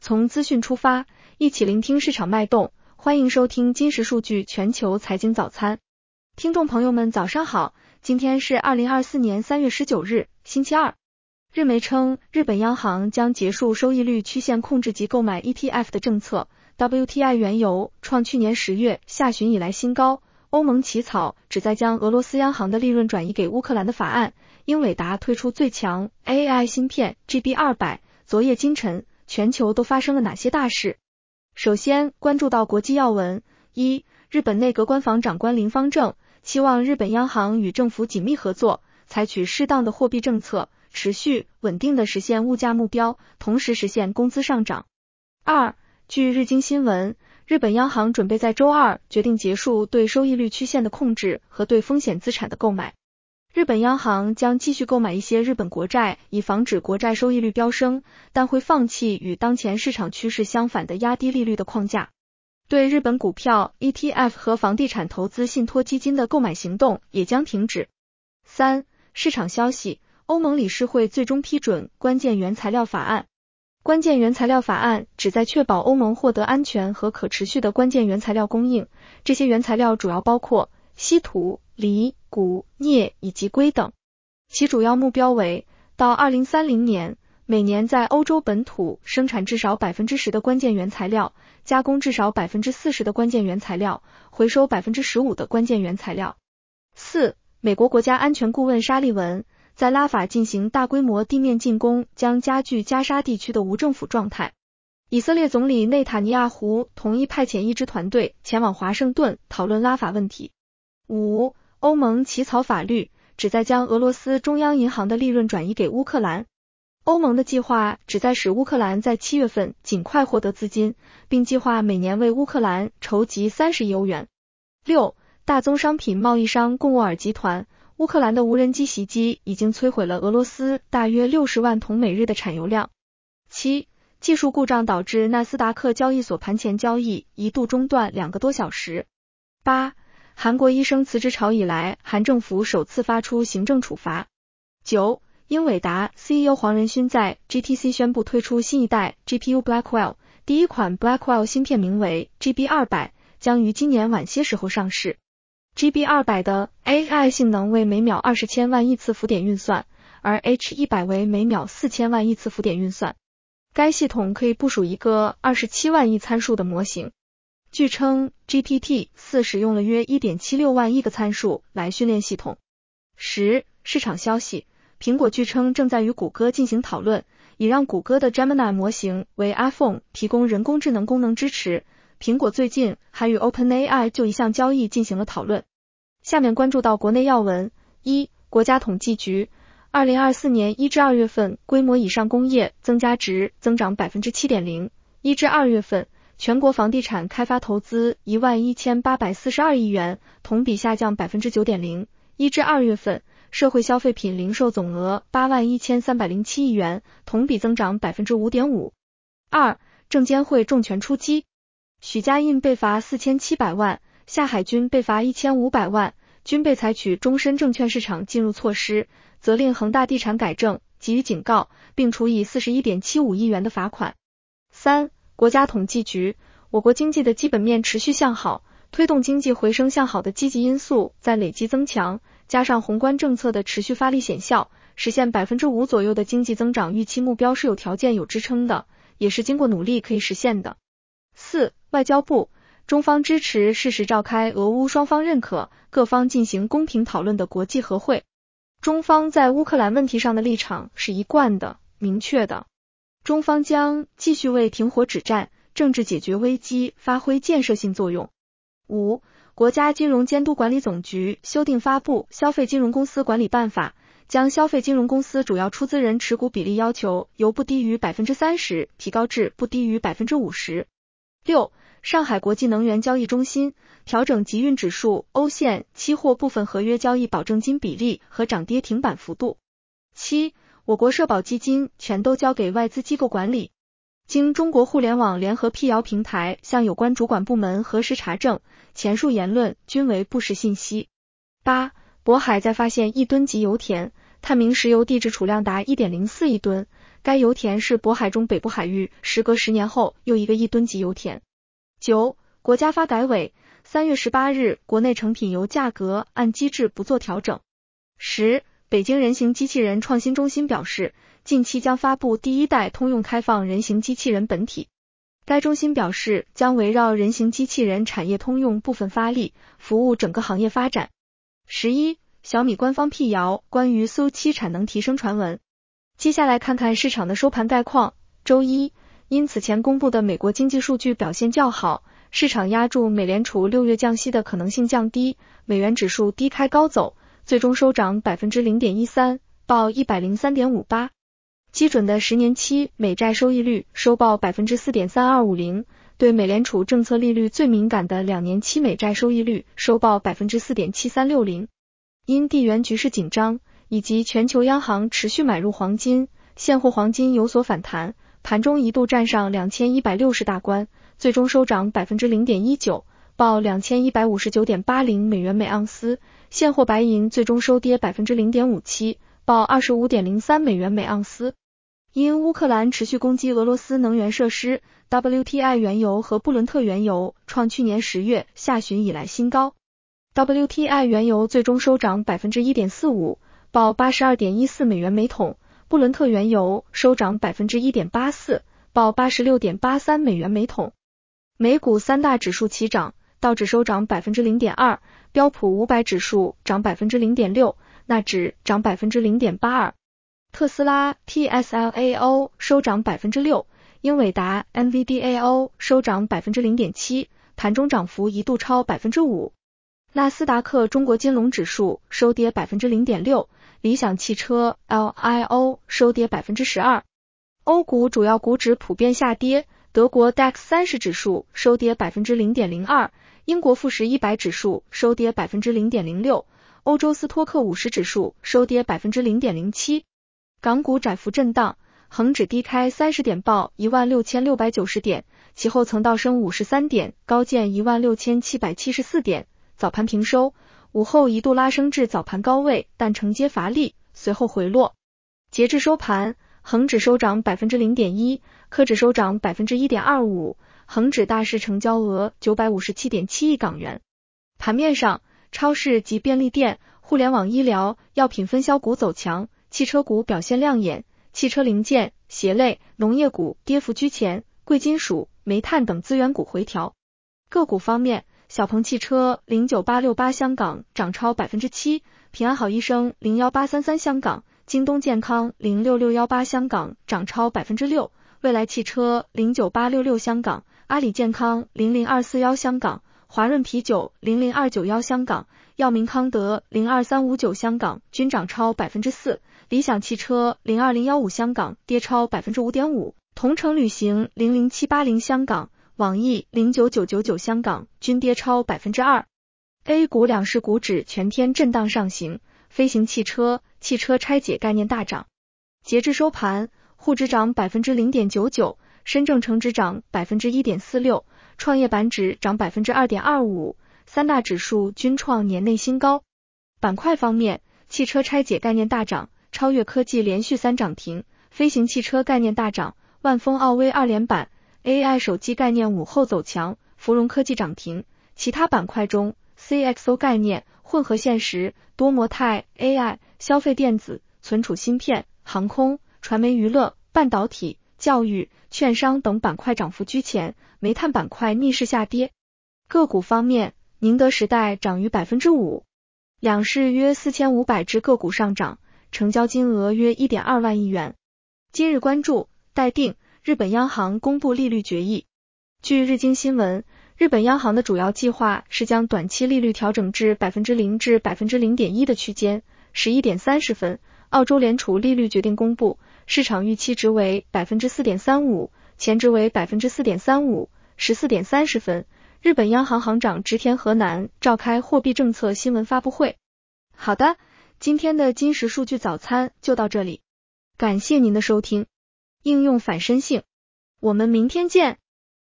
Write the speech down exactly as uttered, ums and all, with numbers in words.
从资讯出发，一起聆听市场脉动。欢迎收听金石数据全球财经早餐。听众朋友们早上好，今天是二零二四年三月十九日，星期二。日媒称，日本央行将结束收益率曲线控制及购买 E T F 的政策。W T I 原油创去年十月下旬以来新高。欧盟起草旨在将俄罗斯央行的利润转移给乌克兰的法案。英伟达推出最强 A I 芯片 G B 二百。昨夜今晨，全球都发生了哪些大事？首先关注到国际要闻。一、日本内阁官房长官林芳正期望日本央行与政府紧密合作，采取适当的货币政策，持续稳定的实现物价目标，同时实现工资上涨。二、据日经新闻，日本央行准备在周二决定结束对收益率曲线的控制和对风险资产的购买。日本央行将继续购买一些日本国债，以防止国债收益率飙升，但会放弃与当前市场趋势相反的压低利率的框架。对日本股票、E T F 和房地产投资信托基金的购买行动也将停止。三、市场消息，欧盟理事会最终批准关键原材料法案。关键原材料法案旨在确保欧盟获得安全和可持续的关键原材料供应，这些原材料主要包括稀土、锂、钴、镍以及硅等。其主要目标为到二零三零年，每年在欧洲本土生产至少 百分之十 的关键原材料，加工至少 百分之四十 的关键原材料，回收 百分之十五 的关键原材料。四、美国国家安全顾问沙利文在拉法进行大规模地面进攻，将加剧加沙地区的无政府状态。以色列总理内塔尼亚胡同意派遣一支团队前往华盛顿讨论拉法问题。五、欧盟起草法律，旨在将俄罗斯中央银行的利润转移给乌克兰。欧盟的计划旨在使乌克兰在七月份尽快获得资金，并计划每年为乌克兰筹集三十亿欧元。六、大宗商品贸易商贡沃尔集团，乌克兰的无人机袭击已经摧毁了俄罗斯大约六十万桶每日的产油量。七、技术故障导致纳斯达克交易所盘前交易一度中断两个多小时。八、韩国医生辞职潮以来，韩政府首次发出行政处罚。九、英伟达 C E O 黄仁勋在 G T C 宣布推出新一代 G P U Blackwell， 第一款 Blackwell 芯片名为 G B 二百， 将于今年晚些时候上市。G B 二百 的 A I 性能为每秒二十千万亿次浮点运算，而 H 一百 为每秒四千万亿次浮点运算。该系统可以部署一个二十七万亿参数的模型。据称 G P T 四 使用了约 一点七六万亿个参数来训练系统。十、市场消息，苹果据称正在与谷歌进行讨论，以让谷歌的 Gemini 模型为 iPhone 提供人工智能功能支持。苹果最近还与 OpenAI 就一项交易进行了讨论。下面关注到国内要闻。一、国家统计局二零二四年一至二月份规模以上工业增加值增长 百分之七点零。 一至二月份全国房地产开发投资一万一千八百四十二亿元，同比下降 百分之九点零。 一至二月份社会消费品零售总额八万一千三百零七亿元，同比增长 百分之五点五。 二、证监会重拳出击，许家印被罚四千七百万，夏海军被罚一千五百万，均被采取终身证券市场禁入措施，责令恒大地产改正，给予警告，并处以 四十一点七五亿元的罚款。三、国家统计局，我国经济的基本面持续向好，推动经济回升向好的积极因素在累积增强，加上宏观政策的持续发力显效，实现 百分之五 左右的经济增长预期目标是有条件有支撑的，也是经过努力可以实现的。四、外交部，中方支持适时召开俄乌双方认可、各方进行公平讨论的国际和会。中方在乌克兰问题上的立场是一贯的、明确的。中方将继续为停火止战、政治解决危机发挥建设性作用。五、国家金融监督管理总局修订发布《消费金融公司管理办法》，将消费金融公司主要出资人持股比例要求由不低于 百分之三十 提高至不低于 百分之五十。六、上海国际能源交易中心调整集运指数欧线期货部分合约交易保证金比例和涨跌停板幅度。七、我国社保基金全都交给外资机构管理。经中国互联网联合辟谣平台向有关主管部门核实查证，前述言论均为不实信息。八、渤海再发现一吨级油田，探明石油地质储量达 一点零四亿吨， 该油田是渤海中北部海域时隔十年后又一个亿吨级油田。九、国家发改委三月十八日国内成品油价格按机制不做调整。十、北京人形机器人创新中心表示，近期将发布第一代通用开放人形机器人本体。该中心表示，将围绕人形机器人产业通用部分发力，服务整个行业发展。十一、小米官方辟谣关于 S U 七 产能提升传闻。接下来看看市场的收盘概况。周一，因此前公布的美国经济数据表现较好，市场押注美联储六月降息的可能性降低，美元指数低开高走，最终收涨 百分之零点一三， 报 一百零三点五八。基准的十年期美债收益率收报 百分之四点三二五零， 对美联储政策利率最敏感的两年期美债收益率收报 百分之四点七三六零。因地缘局势紧张以及全球央行持续买入黄金，现货黄金有所反弹，盘中一度站上两千一百六十大关，最终收涨 百分之零点一九， 报 两千一百五十九点八零美元每盎司。现货白银最终收跌 百分之零点五七， 报 二十五点零三美元每盎司。因乌克兰持续攻击俄罗斯能源设施， W T I 原油和布伦特原油创去年十月下旬以来新高。W T I 原油最终收涨 百分之一点四五， 报 八十二点一四美元每桶，布伦特原油收涨 百分之一点八四， 报 八十六点八三美元每桶。美股三大指数齐涨，道指收涨 百分之零点二， 标普五百指数涨 百分之零点六， 纳指涨 百分之零点八二。特斯拉 T S L A O 收涨 百分之六， 英伟达 N V D A O 收涨 百分之零点七， 盘中涨幅一度超 百分之五。 纳斯达克中国金龙指数收跌 百分之零点六， 理想汽车 L I O 收跌 百分之十二。 欧股主要股指普遍下跌，德国 D A X 三十指数收跌 百分之零点零二， 英国富时一百指数收跌 百分之零点零六， 欧洲斯托克五十指数收跌 百分之零点零七。港股窄幅震荡，恒指低开三十点报 一万六千六百九十点，其后曾倒升五十三点，高见 一万六千七百七十四点，早盘平收，午后一度拉升至早盘高位，但承接乏力，随后回落。截至收盘，恒指收涨 百分之零点一， 科指收涨 百分之一点二五， 恒指大市成交额 九百五十七点七亿港元。盘面上，超市及便利店、互联网医疗、药品分销股走强，汽车股表现亮眼，汽车零件、鞋类、农业股跌幅居前，贵金属、煤炭等资源股回调。个股方面，小鹏汽车零九八六八香港涨超 百分之七， 平安好医生零一八三三香港，京东健康零六六一八香港涨超 百分之六， 蔚来汽车零九八六六香港，阿里健康零零二四一香港，华润啤酒零零二九一香港，药明康德零二三五九香港均涨超 百分之四， 理想汽车零二零一五香港跌超 百分之五点五， 同程旅行零零七八零香港，网易零九九九九香港均跌超 百分之二。 A 股两市股指全天震荡上行，飞行汽车、汽车拆解概念大涨。截至收盘，沪指涨 百分之零点九九， 深证成指涨 百分之一点四六， 创业板指涨 百分之二点二五， 三大指数均创年内新高。板块方面，汽车拆解概念大涨，超越科技连续三涨停，飞行汽车概念大涨，万丰奥威二连板， A I 手机概念午后走强，芙蓉科技涨停。其他板块中 C X O 概念、混合现实、多模态、A I、消费电子、存储芯片、航空、传媒娱乐、半导体、教育、券商等板块涨幅居前，煤炭板块逆势下跌。个股方面，宁德时代涨逾 百分之五， 两市约四千五百只个股上涨，成交金额约 一点二万亿元。今日关注，待定，日本央行公布利率决议。据日经新闻，日本央行的主要计划是将短期利率调整至 百分之零 至 百分之零点一 的区间。十一点三十分，澳洲联储利率决定公布，市场预期值为 百分之四点三五， 前值为 百分之四点三五。 十四点三十分，日本央行行长植田和男召开货币政策新闻发布会。好的，今天的金石数据早餐就到这里，感谢您的收听。应用反身性，我们明天见。